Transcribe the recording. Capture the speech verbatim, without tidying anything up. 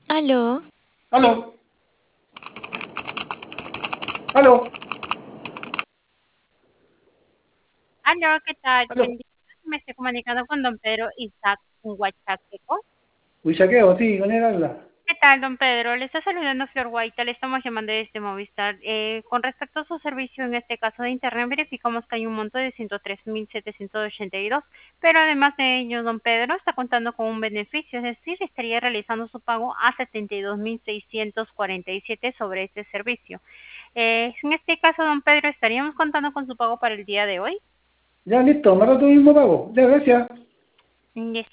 Aló, Aló, aló, Aló, ¿qué tal? aló. Buen día. Me estoy comunicando con don Pedro Isaac Huachateco. Huichaqueo, sí, con él habla. ¿Qué tal, don Pedro? Le está saludando Flor Guaita. Le estamos llamando desde Movistar. Eh, con respecto a su servicio, en este caso de Internet, verificamos que hay un monto de ciento tres mil setecientos ochenta y dos, pero además de ello, don Pedro está contando con un beneficio, es decir, estaría realizando su pago a setenta y dos mil seiscientos cuarenta y siete sobre este servicio. Eh, en este caso, don Pedro, ¿estaríamos contando con su pago para el día de hoy? Ya, listo, me rato mismo pago. Ya, gracias. Y